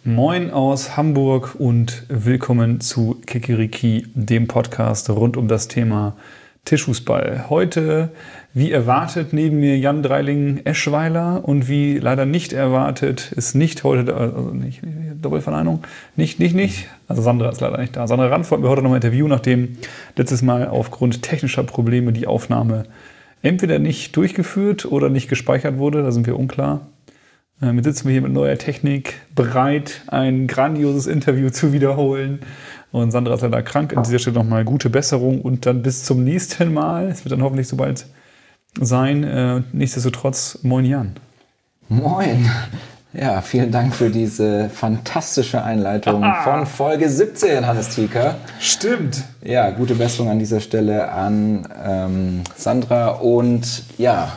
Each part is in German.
Moin aus Hamburg und willkommen zu Kikiriki, dem Podcast rund um das Thema Tischfußball. Heute, wie erwartet, neben mir Jan Dreiling-Eschweiler und wie leider nicht erwartet, ist nicht heute, also nicht Doppelverneinung, nicht. Also Sandra ist leider nicht da. Sandra Ranf wollten wir heute noch mal interviewen, nachdem letztes Mal aufgrund technischer Probleme die Aufnahme entweder nicht durchgeführt oder nicht gespeichert wurde, da sind wir unklar. Jetzt sitzen wir hier mit neuer Technik, bereit, ein grandioses Interview zu wiederholen. Und Sandra ist leider krank. An dieser Stelle nochmal gute Besserung und dann bis zum nächsten Mal. Es wird dann hoffentlich so bald sein. Nichtsdestotrotz, moin Jan. Moin. Ja, vielen Dank für diese fantastische Einleitung von Folge 17, Hannes Thieker. Stimmt. Ja, gute Besserung an dieser Stelle an Sandra. Und ja,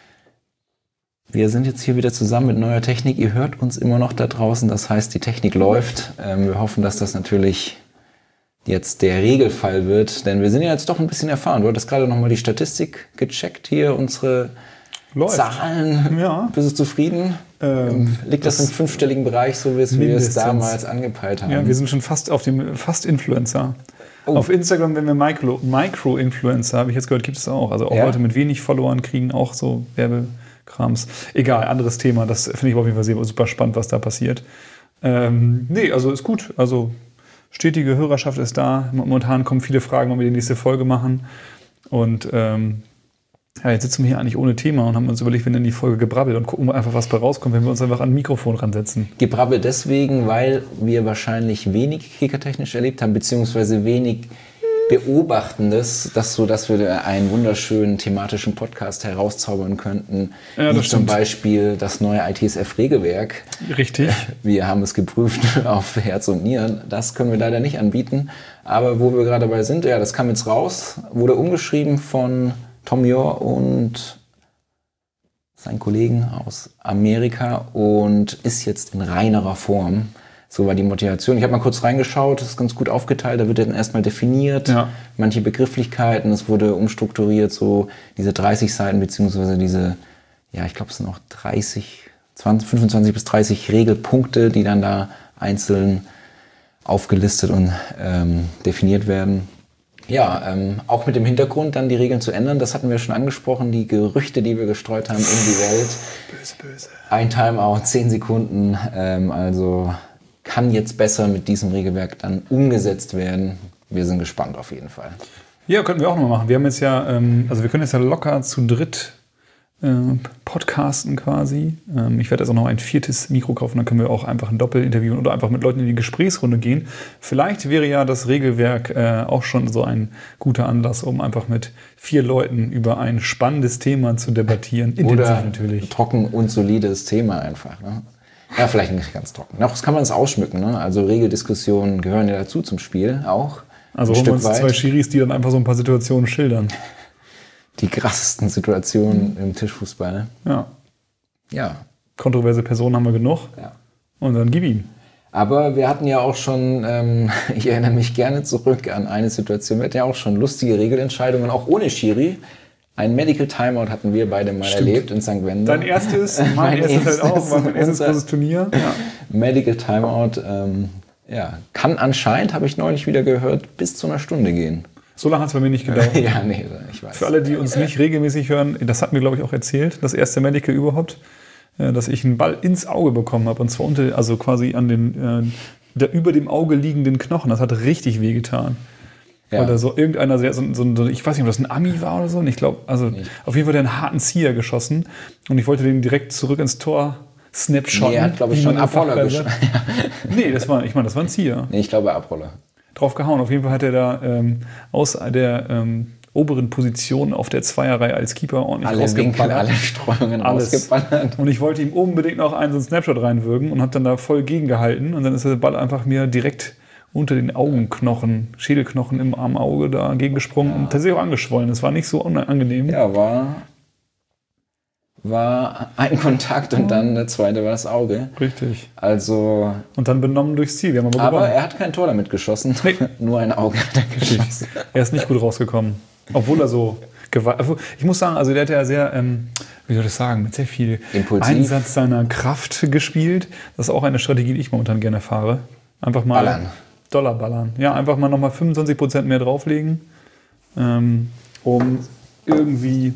wir sind jetzt hier wieder zusammen mit neuer Technik. Ihr hört uns immer noch da draußen. Das heißt, die Technik läuft. Wir hoffen, dass das natürlich jetzt der Regelfall wird. Denn wir sind ja jetzt doch ein bisschen erfahren. Du hattest gerade nochmal die Statistik gecheckt hier. Unsere Zahlen. Ja. Bist du zufrieden? Liegt das im fünfstelligen Bereich, so wie wir es damals angepeilt haben? Ja, wir sind schon fast auf dem Influencer. Oh. Auf Instagram, wenn wir Micro-Influencer, habe ich jetzt gehört, gibt es auch. Also auch Leute mit wenig Followern kriegen auch so Werbekrams. Egal, anderes Thema. Das finde ich auf jeden Fall super spannend, was da passiert. Also ist gut. Also stetige Hörerschaft ist da. Momentan kommen viele Fragen, wann wir die nächste Folge machen. Und jetzt sitzen wir hier eigentlich ohne Thema und haben uns überlegt, wir nennen die Folge Gebrabbel und gucken einfach, was bei rauskommt, wenn wir uns einfach an ein Mikrofon ransetzen. Gebrabbel deswegen, weil wir wahrscheinlich wenig kickertechnisch erlebt haben, beziehungsweise wenig Beobachtendes, dass wir einen wunderschönen thematischen Podcast herauszaubern könnten, wie zum Beispiel das neue ITSF-Regelwerk. Richtig. Wir haben es geprüft auf Herz und Nieren. Das können wir leider nicht anbieten. Aber wo wir gerade dabei sind, das kam jetzt raus, wurde umgeschrieben von Tom Jor und seinen Kollegen aus Amerika und ist jetzt in reinerer Form. So war die Motivation. Ich habe mal kurz reingeschaut, das ist ganz gut aufgeteilt. Da wird dann erstmal definiert, manche Begrifflichkeiten. Es wurde umstrukturiert, so diese 30 Seiten, beziehungsweise diese, ich glaube, es sind auch 25 bis 30 Regelpunkte, die dann da einzeln aufgelistet und definiert werden. Ja, auch mit dem Hintergrund, dann die Regeln zu ändern. Das hatten wir schon angesprochen, die Gerüchte, die wir gestreut haben in die Welt. Böse. Ein Timeout, 10 Sekunden, also kann jetzt besser mit diesem Regelwerk dann umgesetzt werden. Wir sind gespannt auf jeden Fall. Ja, könnten wir auch nochmal machen. Wir haben jetzt wir können jetzt ja locker zu dritt podcasten quasi. Ich werde jetzt auch noch ein 4. Mikro kaufen, dann können wir auch einfach ein Doppelinterview oder einfach mit Leuten in die Gesprächsrunde gehen. Vielleicht wäre ja das Regelwerk auch schon so ein guter Anlass, um einfach mit 4 Leuten über ein spannendes Thema zu debattieren. Intensiv oder natürlich. Trocken und solides Thema einfach. Ne? Ja, vielleicht nicht ganz trocken. Noch kann man es ausschmücken. Ne? Also Regeldiskussionen gehören ja dazu zum Spiel auch. Also holen wir uns 2 Schiris, die dann einfach so ein paar Situationen schildern. Die krassesten Situationen im Tischfußball. Ja. Kontroverse Personen haben wir genug. Ja. Und dann gib ihm. Aber wir hatten ja auch schon, ich erinnere mich gerne zurück an eine Situation, wir hatten ja auch schon lustige Regelentscheidungen, auch ohne Schiri. Ein Medical Timeout hatten wir beide mal erlebt in St. Wendel. Dein erstes, mein erstes halt auch, war mein erstes großes Turnier. Ja. Medical Timeout, kann anscheinend, habe ich neulich wieder gehört, bis zu einer Stunde gehen. So lange hat es bei mir nicht gedauert. Ich weiß. Für alle, die uns nicht regelmäßig hören, das hatten wir, glaube ich, auch erzählt, das erste Medical überhaupt, dass ich einen Ball ins Auge bekommen habe. Und zwar quasi an den der über dem Auge liegenden Knochen. Das hat richtig wehgetan. Ja. Oder so irgendeiner, ich weiß nicht, ob das ein Ami war oder so. Und ich glaube, auf jeden Fall der einen harten Zieher geschossen. Und ich wollte den direkt zurück ins Tor snapshotten. Er hat, glaube ich, schon Abroller geschossen. Nee, das war ein Zieher. Nee, ich glaube Abroller. Drauf gehauen. Auf jeden Fall hat er da aus der oberen Position auf der Zweierreihe als Keeper ordentlich rausgeballert. Alle Streuungen rausgeballert. Und ich wollte ihm unbedingt noch einen so einen Snapshot reinwürgen und habe dann da voll gegengehalten. Und dann ist der Ball einfach mir direkt unter den Augenknochen, Schädelknochen im Armauge da gegengesprungen und tatsächlich auch angeschwollen. Das war nicht so unangenehm. Ja, war ein Kontakt und dann der zweite war das Auge. Richtig. Also. Und dann benommen durchs Ziel. Wir haben aber er hat kein Tor damit geschossen. Nee. Nur ein Auge hat er geschossen. Er ist nicht gut rausgekommen. Obwohl er so Ich muss sagen, also der hat ja sehr, wie soll ich das sagen, mit sehr viel impulsiv. Einsatz seiner Kraft gespielt. Das ist auch eine Strategie, die ich momentan gerne fahre. Einfach mal Ballern. Dollar ballern. Ja, einfach mal nochmal 25% mehr drauflegen, um irgendwie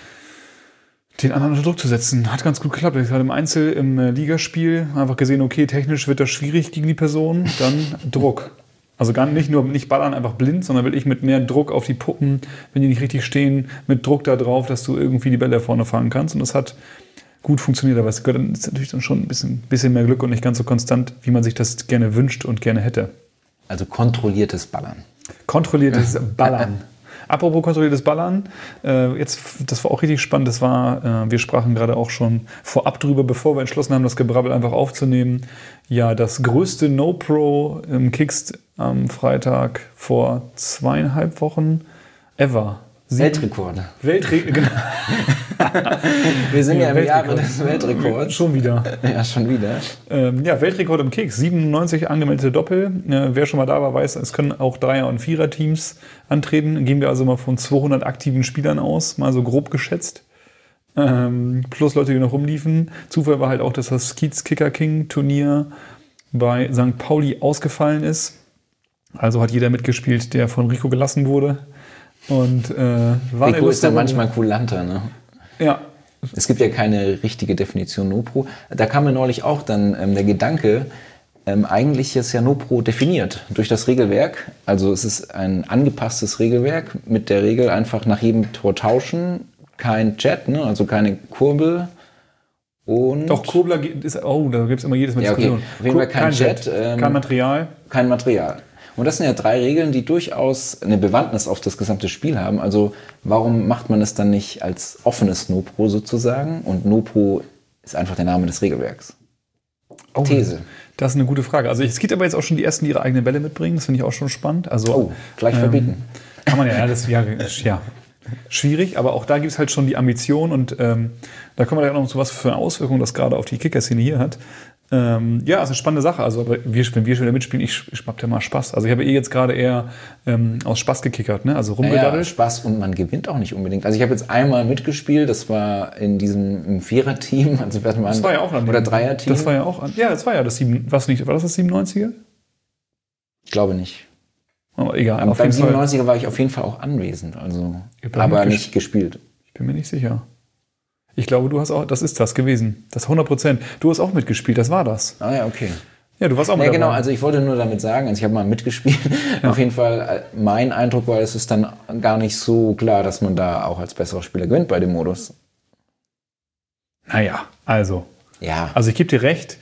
den anderen unter Druck zu setzen. Hat ganz gut geklappt. Ich hatte im Einzel, im Ligaspiel einfach gesehen, okay, technisch wird das schwierig gegen die Person, dann Druck. Also nicht ballern einfach blind, sondern wirklich mit mehr Druck auf die Puppen, wenn die nicht richtig stehen, mit Druck da drauf, dass du irgendwie die Bälle vorne fahren kannst. Und das hat gut funktioniert, aber es ist natürlich dann schon ein bisschen mehr Glück und nicht ganz so konstant, wie man sich das gerne wünscht und gerne hätte. Also kontrolliertes Ballern. Kontrolliertes Ballern. Apropos kontrolliertes Ballern, das war auch richtig spannend. Wir sprachen gerade auch schon vorab drüber, bevor wir entschlossen haben, das Gebrabbel einfach aufzunehmen. Ja, das größte No-Pro im Kickst am Freitag vor 2,5 Wochen ever. Weltrekord. Genau. Wir sind ja im Jahre des Weltrekords. Schon wieder. Ja, schon wieder. Weltrekord im Kicks. 97 angemeldete Doppel. Wer schon mal da war, weiß, es können auch Dreier- und Vierer-Teams antreten. Gehen wir also mal von 200 aktiven Spielern aus, mal so grob geschätzt. Plus Leute, die noch rumliefen. Zufall war halt auch, dass das Kiez Kicker King Turnier bei St. Pauli ausgefallen ist. Also hat jeder mitgespielt, der von Rico gelassen wurde. Und Rico ist dann manchmal kulanter, ne? Ja. Es gibt ja keine richtige Definition No-Pro. Da kam mir neulich auch dann der Gedanke, eigentlich ist ja No-Pro definiert durch das Regelwerk. Also es ist ein angepasstes Regelwerk mit der Regel einfach nach jedem Tor tauschen, kein Jet, ne? Also keine Kurbel. Und doch, Kurbler ist, da gibt es immer jedes Mal Diskussion. Okay. Auf jeden Fall kein Jet. Kein Material. Kein Material. Und das sind ja 3 Regeln, die durchaus eine Bewandtnis auf das gesamte Spiel haben. Also warum macht man es dann nicht als offenes No-Pro sozusagen? Und No-Pro ist einfach der Name des Regelwerks. These. Das ist eine gute Frage. Also es gibt aber jetzt auch schon die Ersten, die ihre eigenen Bälle mitbringen. Das finde ich auch schon spannend. Also, gleich verbieten. Kann man ja, das ja schwierig. Aber auch da gibt es halt schon die Ambition. Und da kommen wir ja noch zu, was für eine Auswirkung das gerade auf die Kicker-Szene hier hat. Ist eine spannende Sache. Also, aber wenn wir schon wieder mitspielen, ich hab ja mal Spaß. Also ich habe jetzt gerade eher aus Spaß gekickert, ne? Also rumgedaddelt. Ja, Spaß und man gewinnt auch nicht unbedingt. Also ich habe jetzt einmal mitgespielt, das war in diesem Vierer-Team, also das war ja auch oder Dreier-Team. Das war ja auch, das war ja das 97er? Ich glaube nicht. Aber egal. Aber beim 97er war ich auf jeden Fall auch anwesend, also aber nicht gespielt. Ich bin mir nicht sicher. Ich glaube, das ist das gewesen. Das 100%. Du hast auch mitgespielt, das war das. Ah ja, okay. Ja, du warst auch mit dabei. Genau, also ich wollte nur damit sagen, also ich habe mal mitgespielt. Ja. Auf jeden Fall, mein Eindruck war, es ist dann gar nicht so klar, dass man da auch als besserer Spieler gewinnt bei dem Modus. Naja, also. Ja. Also ich gebe dir recht,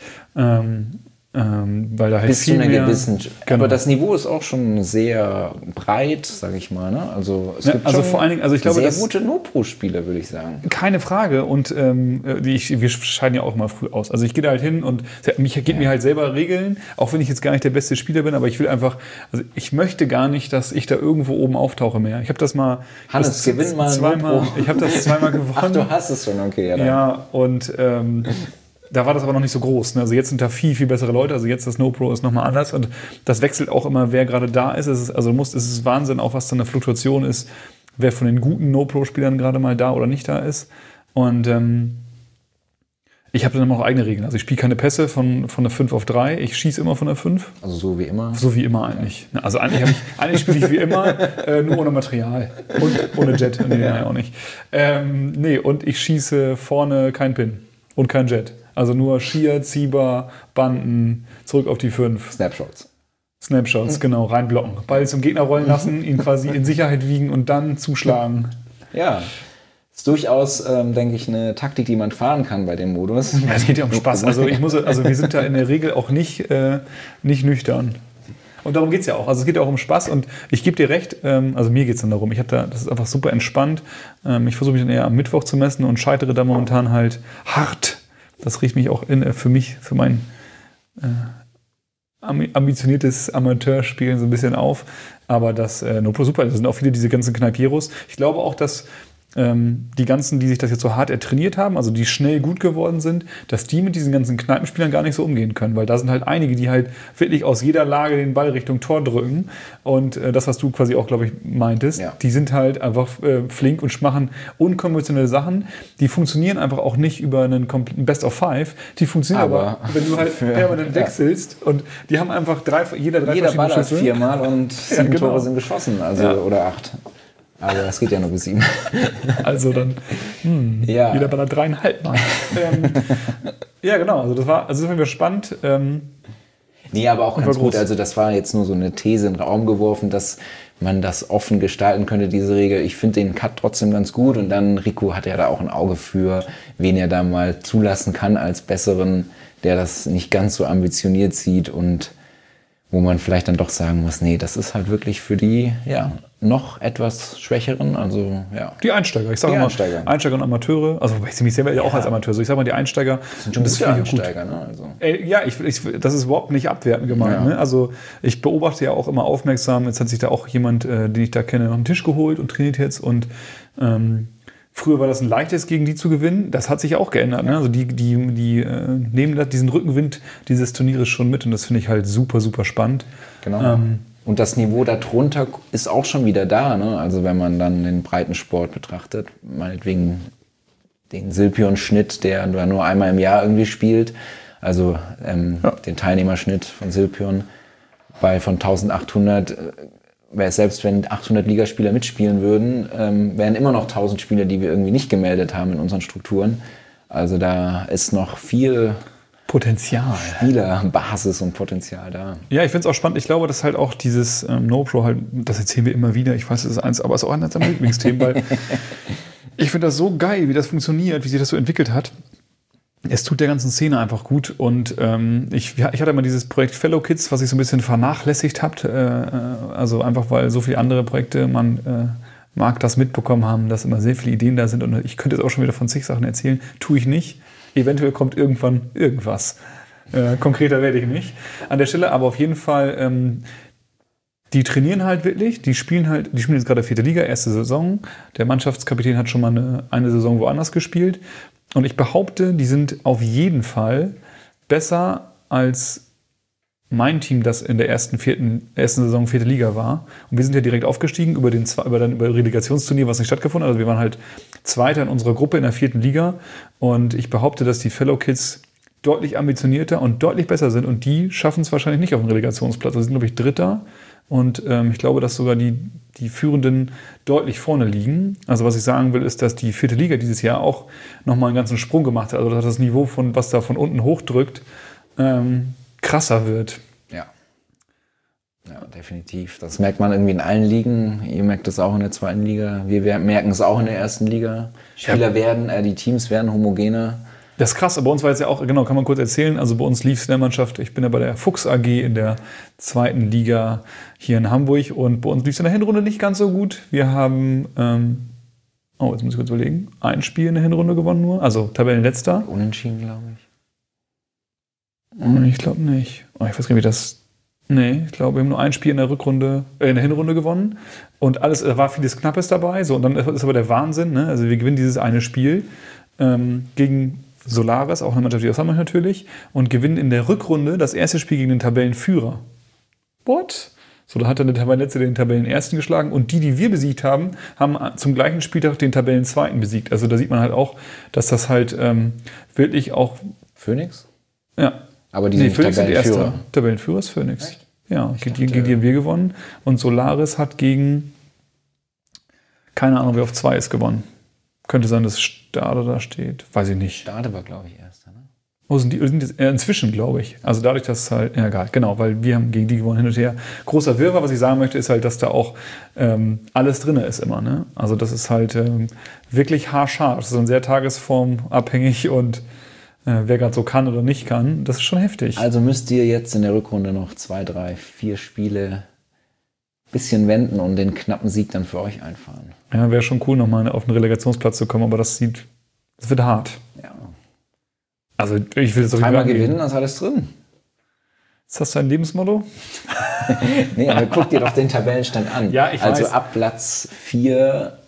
weil da halt bis viel zu einer mehr, gewissen. Genau. Aber das Niveau ist auch schon sehr breit, sage ich mal. Ne? Also es gibt also vor allen Dingen, also ich glaube, sehr gute No-Pro-Spieler, würde ich sagen. Keine Frage. Und wir scheiden ja auch mal früh aus. Also ich gehe da halt hin und mir halt selber Regeln, auch wenn ich jetzt gar nicht der beste Spieler bin, aber ich will einfach, also ich möchte gar nicht, dass ich da irgendwo oben auftauche mehr. Ich habe das mal. Hannes, gewinn mal zweimal. Ich habe das zweimal gewonnen. Ach, du hast es schon, okay. Ja, ja und da war das aber noch nicht so groß. Ne? Also jetzt sind da viel, viel bessere Leute. Also jetzt das No-Pro ist nochmal anders. Und das wechselt auch immer, wer gerade da ist. Es ist Wahnsinn, auch was da eine Fluktuation ist, wer von den guten No-Pro-Spielern gerade mal da oder nicht da ist. Und ich habe dann immer auch eigene Regeln. Also ich spiele keine Pässe von der 5 auf 3. Ich schieße immer von der 5. Also so wie immer? So wie immer eigentlich. Also eigentlich spiele ich wie immer, nur ohne Material. Und ohne Jet. Nee, auch nicht. Und ich schieße vorne kein Pin und kein Jet. Also nur Skier, Zieber, Banden, zurück auf die 5. Snapshots, genau, reinblocken. Ball zum Gegner rollen lassen, ihn quasi in Sicherheit wiegen und dann zuschlagen. Ja, ist durchaus, denke ich, eine Taktik, die man fahren kann bei dem Modus. Ja, es geht ja um Spaß. Also wir sind da in der Regel auch nicht nüchtern. Und darum geht es ja auch. Also es geht ja auch um Spaß und ich gebe dir recht, also mir geht es dann darum. Das ist einfach super entspannt. Ich versuche mich dann eher am Mittwoch zu messen und scheitere da momentan halt hart. Das riecht mich auch für mein ambitioniertes Amateurspielen so ein bisschen auf. Aber das No-Pro super. Das sind auch viele diese ganzen Kneiperos. Ich glaube auch, dass die ganzen, die sich das jetzt so hart trainiert haben, also die schnell gut geworden sind, dass die mit diesen ganzen Kneipenspielern gar nicht so umgehen können, weil da sind halt einige, die halt wirklich aus jeder Lage den Ball Richtung Tor drücken und das, was du quasi auch, glaube ich, meintest, die sind halt einfach flink und machen unkonventionelle Sachen, die funktionieren einfach auch nicht über einen kompletten Best of Five, die funktionieren aber wenn du halt permanent wechselst und die haben einfach jeder Ball hat 4 Mal und 7 Tore sind geschossen, also oder 8. Aber das geht ja nur bis 7. Also dann, jeder Ball hat 3,5 Mal. Ja, genau. Also das war mir spannend. Nee, aber auch ganz gut. Also das war jetzt nur so eine These in den Raum geworfen, dass man das offen gestalten könnte, diese Regel. Ich finde den Cut trotzdem ganz gut. Und dann, Rico hat ja da auch ein Auge für, wen er da mal zulassen kann als Besseren, der das nicht ganz so ambitioniert sieht und wo man vielleicht dann doch sagen muss, nee, das ist halt wirklich für die, noch etwas Schwächeren, also Die Einsteiger, ich sage mal Einsteiger und Amateure, also ich sehe mich selber auch als Amateur, so ich sage mal die Einsteiger. Das sind schon gute Einsteiger, ne? Also. Das ist überhaupt nicht abwertend gemeint, ne? Also ich beobachte ja auch immer aufmerksam, jetzt hat sich da auch jemand, den ich da kenne, noch einen Tisch geholt und trainiert jetzt und früher war das ein leichtes, gegen die zu gewinnen. Das hat sich auch geändert. Ne? Also die nehmen diesen Rückenwind dieses Turnieres schon mit und das finde ich halt super, super spannend. Genau. Und das Niveau darunter ist auch schon wieder da. Ne? Also wenn man dann den Breitensport betrachtet, meinetwegen den Silpion-Schnitt, der nur einmal im Jahr irgendwie spielt, also den Teilnehmerschnitt von Silpion von 1800, selbst wenn 800 Ligaspieler mitspielen würden, wären immer noch 1000 Spieler, die wir irgendwie nicht gemeldet haben in unseren Strukturen. Also da ist noch viel Potenzial. Spielerbasis und Potenzial da. Ja, ich finde es auch spannend. Ich glaube, dass halt auch dieses No-Pro halt, das erzählen wir immer wieder, ich weiß, das ist eins, aber es ist auch eines meiner Lieblingsthemen, weil ich finde das so geil, wie das funktioniert, wie sich das so entwickelt hat. Es tut der ganzen Szene einfach gut und ich hatte immer dieses Projekt Fellow Kids, was ich so ein bisschen vernachlässigt habe, also einfach, weil so viele andere Projekte, man mag das mitbekommen haben, dass immer sehr viele Ideen da sind und ich könnte jetzt auch schon wieder von zig Sachen erzählen, tue ich nicht. Eventuell kommt irgendwann irgendwas. Konkreter werde ich nicht. An der Stelle aber auf jeden Fall, die trainieren halt wirklich, die spielen jetzt gerade 4. Liga, erste Saison. Der Mannschaftskapitän hat schon mal eine Saison woanders gespielt. Und ich behaupte, die sind auf jeden Fall besser als mein Team, das in der ersten Saison 4. Liga war. Und wir sind ja direkt aufgestiegen über Relegationsturnier, was nicht stattgefunden hat. Also wir waren halt Zweiter in unserer Gruppe in der 4. Liga. Und ich behaupte, dass die Fellow Kids deutlich ambitionierter und deutlich besser sind. Und die schaffen es wahrscheinlich nicht auf den Relegationsplatz. Also sind, glaube ich, Dritter. Und ich glaube, dass sogar die Führenden deutlich vorne liegen. Also was ich sagen will, ist, dass die 4. Liga dieses Jahr auch nochmal einen ganzen Sprung gemacht hat. Also dass das Niveau, was da von unten hochdrückt, krasser wird. Ja, definitiv. Das merkt man irgendwie in allen Ligen. Ihr merkt es auch in der 2. Liga. Wir merken es auch in der 1. Liga. Die Teams werden homogener. Das ist krass, bei uns war jetzt ja auch, genau, kann man kurz erzählen, also bei uns lief es in der Mannschaft, ich bin ja bei der Fuchs AG in der 2. Liga hier in Hamburg und bei uns lief es in der Hinrunde nicht ganz so gut. Wir haben, jetzt muss ich kurz überlegen, ein Spiel in der Hinrunde gewonnen nur, also Tabellenletzter. Unentschieden, glaube ich. Ich glaube nicht. Ich weiß gar nicht, wie das... Nee, ich glaube, wir haben nur ein Spiel in der Hinrunde gewonnen und war vieles Knappes dabei. So, und dann ist aber der Wahnsinn, ne? Also wir gewinnen dieses eine Spiel gegen Solaris, auch eine Mannschaft, die aus Hamburg natürlich, und gewinnen in der Rückrunde das erste Spiel gegen den Tabellenführer. What? So, da hat dann der Tabellenletzte den Tabellenersten geschlagen und die wir besiegt haben, haben zum gleichen Spieltag den Tabellenzweiten besiegt. Also da sieht man halt auch, dass das halt wirklich auch... Phoenix? Ja. Aber die sind Phoenix Tabellenführer. Tabellenführer ist Phoenix. Echt? Ja, gegen die haben wir gewonnen. Und Solaris hat gegen, keine Ahnung, wer auf 2 ist, gewonnen. Könnte sein, dass Stade da steht. Weiß ich nicht. Stade war, glaube ich, Erster, ne? Oh, sind jetzt inzwischen, glaube ich. Also dadurch, dass halt, ja egal, genau, weil wir haben gegen die gewonnen hin und her. Großer Wirrwarr, was ich sagen möchte, ist halt, dass da auch alles drin ist immer. Ne? Also das ist halt wirklich haarscharf. Das ist dann sehr tagesformabhängig und wer gerade so kann oder nicht kann, das ist schon heftig. Also müsst ihr jetzt in der Rückrunde noch 2, 3, 4 Spiele ein bisschen wenden und den knappen Sieg dann für euch einfahren. Ja, wäre schon cool, nochmal auf den Relegationsplatz zu kommen, aber das wird hart. Ja. Also ich will jetzt auch nicht dreimal gewinnen, das ist alles drin. Ist das dein Lebensmotto? Nee, aber guck dir doch den Tabellenstand an. Ja, ich also weiß. ab Platz 4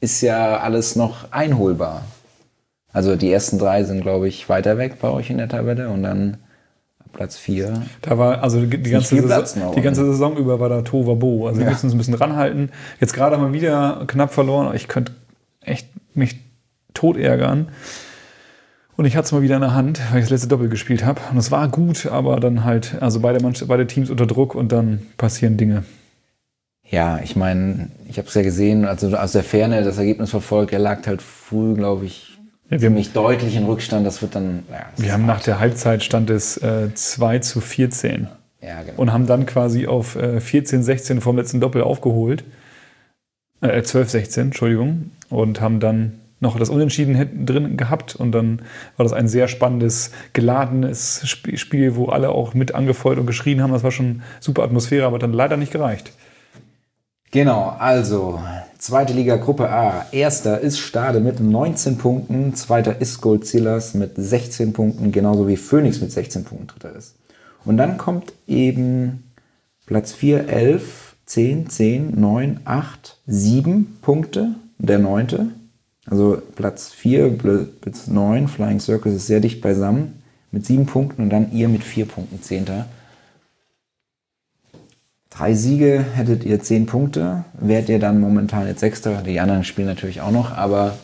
ist ja alles noch einholbar. Also die ersten 3 sind, glaube ich, weiter weg bei euch in der Tabelle und dann Platz 4. Da war, also die ganze Saison über war da Tohuwabohu. Also wir müssen uns ein bisschen ranhalten. Jetzt gerade mal wieder knapp verloren. Ich könnte echt mich tot ärgern. Und ich hatte es mal wieder in der Hand, weil ich das letzte Doppel gespielt habe. Und es war gut, aber dann halt, also beide Teams unter Druck und dann passieren Dinge. Ja, ich meine, ich habe es ja gesehen, also aus der Ferne das Ergebnis verfolgt. Er lag halt früh, glaube ich, ziemlich deutlich in Rückstand. Das wird dann. Ja, wir haben nach der Halbzeit stand es 2-14. Ja, genau. Und haben dann quasi auf 14-16 vom letzten Doppel aufgeholt. 12-16, Entschuldigung. Und haben dann noch das Unentschieden hinten drin gehabt. Und dann war das ein sehr spannendes, geladenes Spiel, wo alle auch mit angefeuert und geschrien haben. Das war schon super Atmosphäre, aber hat dann leider nicht gereicht. Genau, also zweite Liga Gruppe A. Erster ist Stade mit 19 Punkten, zweiter ist Goldsilas mit 16 Punkten, genauso wie Phoenix mit 16 Punkten dritter ist. Und dann kommt eben Platz 4, 11, 10, 10, 9, 8, 7 Punkte, der 9. Also Platz 4 bis 9, Flying Circus ist sehr dicht beisammen mit 7 Punkten und dann ihr mit 4 Punkten 10. 3 Siege hättet ihr 10 Punkte, wärt ihr dann momentan jetzt 6. Die anderen spielen natürlich auch noch, aber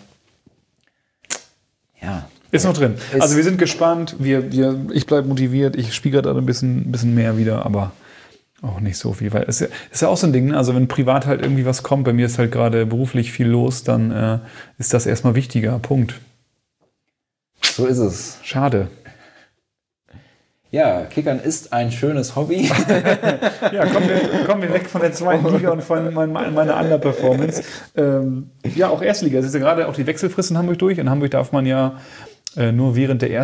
ja. Ist noch drin. Also wir sind gespannt, ich bleibe motiviert, ich spiele gerade ein bisschen mehr wieder, aber auch nicht so viel. Weil es ist ja auch so ein Ding, ne? Also wenn privat halt irgendwie was kommt, bei mir ist halt gerade beruflich viel los, dann ist das erstmal wichtiger. Punkt. So ist es. Schade. Ja, Kickern ist ein schönes Hobby. Ja, kommen wir weg von der zweiten Liga und von meiner Underperformance. Ja, auch Erstliga. Es ist ja gerade auch die Wechselfrist in Hamburg durch. In Hamburg darf man ja nur während der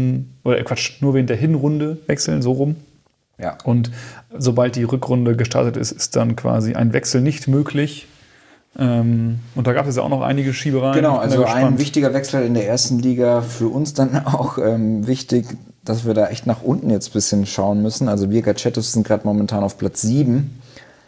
nur während der Hinrunde wechseln, so rum. Ja. Und sobald die Rückrunde gestartet ist, ist dann quasi ein Wechsel nicht möglich. Und da gab es ja auch noch einige Schiebereien. Genau, also ein wichtiger Wechsel in der ersten Liga für uns dann auch wichtig, dass wir da echt nach unten jetzt ein bisschen schauen müssen. Also wir Gacetos sind gerade momentan auf Platz 7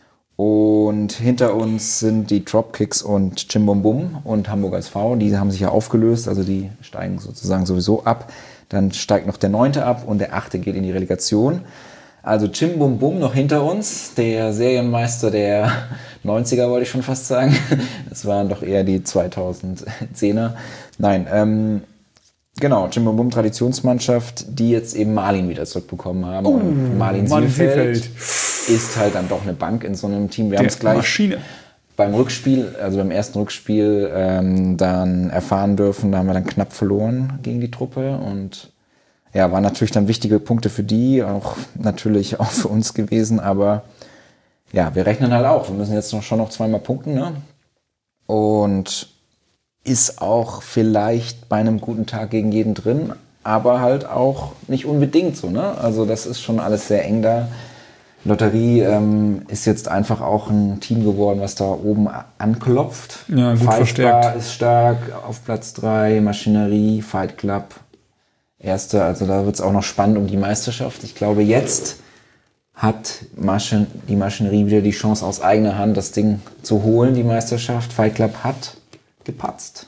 und hinter uns sind die Dropkicks und Chimbombum und Hamburg SV. Die haben sich ja aufgelöst, also die steigen sozusagen sowieso ab. Dann steigt noch der 9. ab und der 8. geht in die Relegation. Also Chimbombum noch hinter uns, der Serienmeister der 90er, wollte ich schon fast sagen. Das waren doch eher die 2010er. Nein, genau, Chimbombum Traditionsmannschaft, die jetzt eben Marlin wieder zurückbekommen haben. Und Marlin Silfeld ist halt dann doch eine Bank in so einem Team. Wir haben es gleich Maschine. Beim Rückspiel, also beim ersten Rückspiel, dann erfahren dürfen. Da haben wir dann knapp verloren gegen die Truppe und ja, waren natürlich dann wichtige Punkte für die, auch natürlich auch für uns gewesen, aber ja, wir rechnen halt auch. Wir müssen jetzt schon noch 2-mal punkten, ne? Und ist auch vielleicht bei einem guten Tag gegen jeden drin, aber halt auch nicht unbedingt so, ne? Also das ist schon alles sehr eng da. Lotterie ist jetzt einfach auch ein Team geworden, was da oben anklopft. Ja, gut verstärkt. Ist stark auf Platz 3, Maschinerie, Fight Club. Erste, also da wird es auch noch spannend um die Meisterschaft. Ich glaube, jetzt hat die Maschinerie wieder die Chance aus eigener Hand, das Ding zu holen, die Meisterschaft. Fight Club hat gepatzt,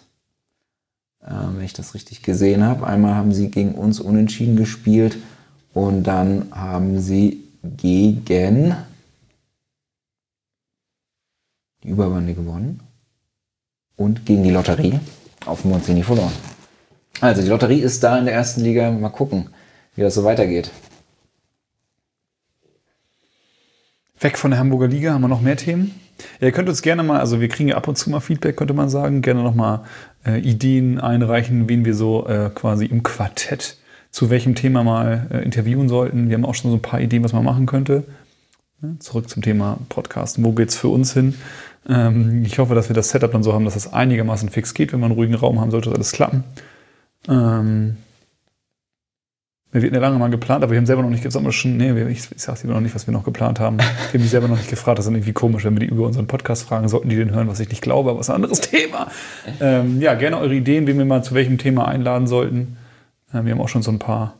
wenn ich das richtig gesehen habe. Einmal haben sie gegen uns unentschieden gespielt und dann haben sie gegen die Überbande gewonnen und gegen die Lotterie auf Monzini verloren. Also die Lotterie ist da in der ersten Liga. Mal gucken, wie das so weitergeht. Weg von der Hamburger Liga, haben wir noch mehr Themen? Ja, ihr könnt uns gerne mal, also wir kriegen ja ab und zu mal Feedback, könnte man sagen, gerne noch mal Ideen einreichen, wen wir so quasi im Quartett zu welchem Thema mal interviewen sollten. Wir haben auch schon so ein paar Ideen, was man machen könnte. Zurück zum Thema Podcast. Wo geht's für uns hin? Ich hoffe, dass wir das Setup dann so haben, dass das einigermaßen fix geht. Wenn wir einen ruhigen Raum haben, sollte das alles klappen. Wir hatten ja lange mal geplant, aber wir haben selber noch nicht gesagt, ich sage lieber noch nicht, was wir noch geplant haben. Wir haben die selber noch nicht gefragt. Das ist irgendwie komisch, wenn wir die über unseren Podcast fragen, sollten die den hören, was ich nicht glaube, aber das ist ein anderes Thema. Ja, gerne eure Ideen, wen wir mal zu welchem Thema einladen sollten. Wir haben auch schon so ein paar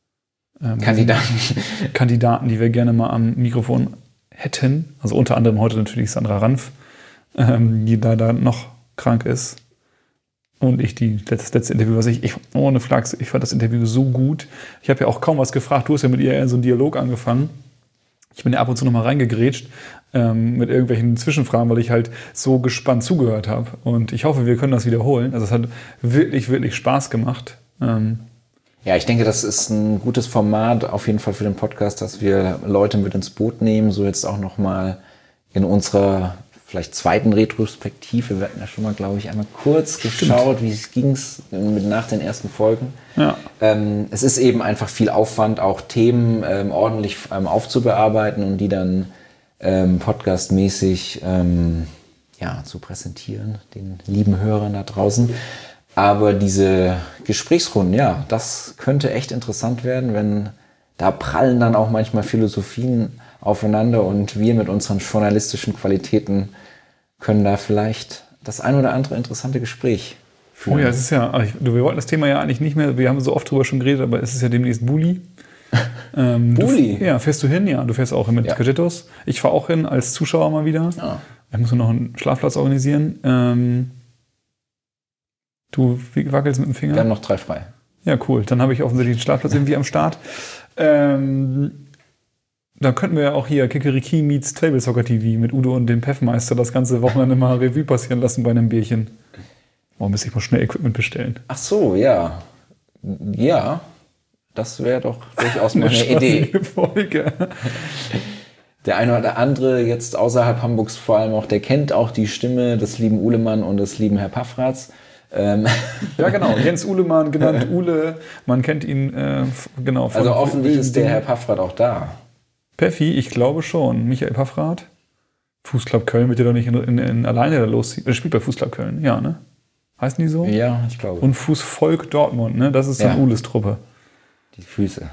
Kandidaten, die wir gerne mal am Mikrofon hätten. Also unter anderem heute natürlich Sandra Ranf, die da noch krank ist. Und das letzte Interview, ohne Flachs, ich fand das Interview so gut. Ich habe ja auch kaum was gefragt. Du hast ja mit ihr so einen Dialog angefangen. Ich bin ja ab und zu noch mal reingegrätscht mit irgendwelchen Zwischenfragen, weil ich halt so gespannt zugehört habe. Und ich hoffe, wir können das wiederholen. Also es hat wirklich, wirklich Spaß gemacht. Ja, ich denke, das ist ein gutes Format auf jeden Fall für den Podcast, dass wir Leute mit ins Boot nehmen. So jetzt auch noch mal in unserer vielleicht zweiten Retrospektive. Wir hatten ja schon mal, glaube ich, einmal kurz geschaut, wie es ging nach den ersten Folgen. Ja. Es ist eben einfach viel Aufwand, auch Themen ordentlich aufzubearbeiten und die dann podcastmäßig zu präsentieren, den lieben Hörern da draußen. Aber diese Gesprächsrunden, ja, das könnte echt interessant werden, wenn da prallen dann auch manchmal Philosophien aufeinander und wir mit unseren journalistischen Qualitäten können da vielleicht das ein oder andere interessante Gespräch führen. Oh ja, es ist ja, wir wollten das Thema ja eigentlich nicht mehr, wir haben so oft drüber schon geredet, aber es ist ja demnächst Bulli. Bulli? Ja, fährst du hin? Ja, du fährst auch hin mit Cajitos. Ich fahre auch hin als Zuschauer mal wieder. Ah. Ich muss noch einen Schlafplatz organisieren. Du wackelst mit dem Finger? Wir haben noch 3 frei. Ja, cool. Dann habe ich offensichtlich einen Schlafplatz irgendwie am Start. Dann könnten wir ja auch hier Kikeriki meets Table Soccer TV mit Udo und dem Peffmeister das ganze Wochenende mal Revue passieren lassen bei einem Bierchen. Oh, müsste ich mal schnell Equipment bestellen. Ach so, ja. Ja, das wäre doch durchaus mal eine Idee. Folge. Der eine oder andere jetzt außerhalb Hamburgs vor allem auch, der kennt auch die Stimme des lieben Uhlemann und des lieben Herr Paffratz. Ja, genau. Jens Uhlemann, genannt Ule. Man kennt ihn genau von. Also offensichtlich ist der Herr Paffrath auch da. Peffi, ich glaube schon. Michael Paffrath. Fußclub Köln wird ja doch nicht in alleine da losziehen. Er spielt bei Fußclub Köln, ja, ne? Heißen die so? Ja, ich glaube. Und Fußvolk Dortmund, ne? Das ist dann Ules Truppe. Die Füße.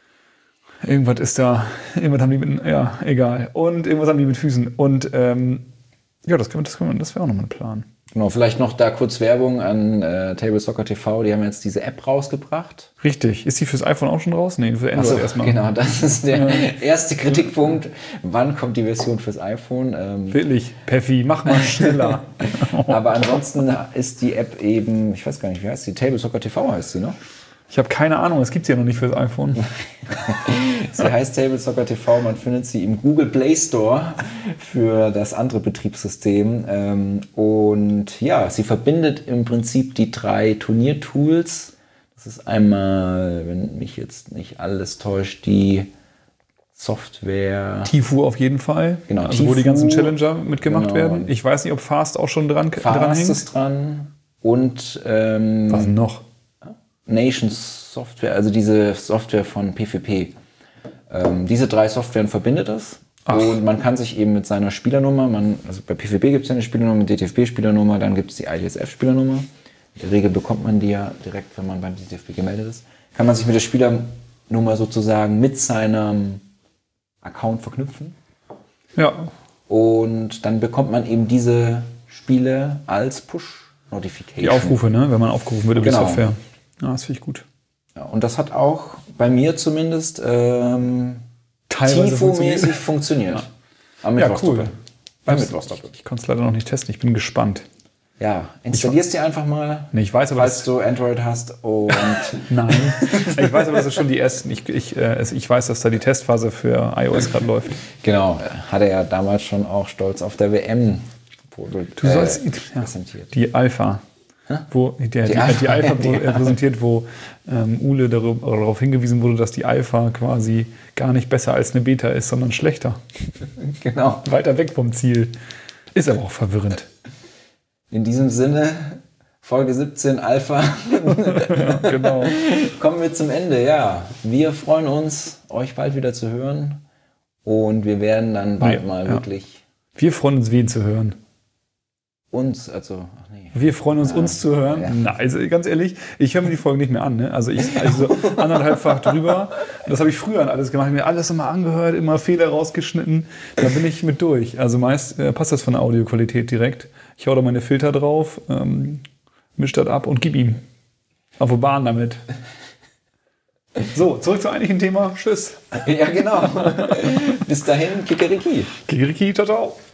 Irgendwas haben die mit, ja, egal. Und irgendwas haben die mit Füßen. Und das wäre auch nochmal ein Plan. Genau, vielleicht noch da kurz Werbung an Table Soccer TV. Die haben jetzt diese App rausgebracht. Richtig. Ist die fürs iPhone auch schon raus? Nee, für Android erstmal. Genau, das ist der erste Kritikpunkt. Wann kommt die Version fürs iPhone? Wirklich, Peffi, mach mal schneller. Aber ansonsten ist die App eben, ich weiß gar nicht, wie heißt die? Table Soccer TV heißt sie, ne? Ich habe keine Ahnung, es gibt sie ja noch nicht fürs iPhone. Sie heißt Table Soccer TV, man findet sie im Google Play Store für das andere Betriebssystem. Und ja, sie verbindet im Prinzip die 3 Turniertools. Das ist einmal, wenn mich jetzt nicht alles täuscht, die Software... Tifu auf jeden Fall, genau, also wo die ganzen Challenger mitgemacht werden. Ich weiß nicht, ob Fast auch schon dran hängt. Ist dran und... was noch? Nations Software, also diese Software von PvP. Diese 3 Softwaren verbindet es. Ach. Und man kann sich eben mit seiner Spielernummer, also bei PvP gibt es ja eine Spielernummer, DTFB-Spielernummer, dann gibt es die IDSF-Spielernummer. In der Regel bekommt man die ja direkt, wenn man beim DTFB gemeldet ist. Kann man sich mit der Spielernummer sozusagen mit seinem Account verknüpfen. Ja. Und dann bekommt man eben diese Spiele als Push-Notification. Die Aufrufe, ne? Wenn man aufgerufen wird über die Software. Ja, das finde ich gut. Ja, und das hat auch bei mir zumindest teilweise Tifo-mäßig funktioniert. Ja. Am Mittwochsdoppel. Beim Mittwochsdoppel. Ich konnte es leider noch nicht testen, ich bin gespannt. Ja, installierst dir einfach mal, nee, ich weiß, aber falls du Android hast. Und nein, ich weiß aber, das ist schon die ersten. Ich weiß, dass da die Testphase für iOS gerade läuft. Genau, hat er ja damals schon auch stolz auf der WM präsentiert. Die Alpha. Wo die Alpha präsentiert, wo Ule darauf hingewiesen wurde, dass die Alpha quasi gar nicht besser als eine Beta ist, sondern schlechter. Genau. Weiter weg vom Ziel. Ist aber auch verwirrend. In diesem Sinne, Folge 17 Alpha. Ja, genau. Kommen wir zum Ende, ja. Wir freuen uns, euch bald wieder zu hören. Und wir werden dann bald wirklich... Wir freuen uns, wen zu hören. Uns. Wir freuen uns zu hören. Ja. Na, also ganz ehrlich, ich höre mir die Folgen nicht mehr an. Ne? Also so 1,5-fach drüber. Das habe ich früher an alles gemacht. Ich habe mir alles immer angehört, immer Fehler rausgeschnitten. Da bin ich mit durch. Also meist passt das von der Audioqualität direkt. Ich hau da meine Filter drauf, misch das ab und gib ihm. Auf die Bahn damit. So, zurück zum eigentlichen Thema. Tschüss. Ja, genau. Bis dahin, Kikeriki. Kikeriki, ciao, ciao.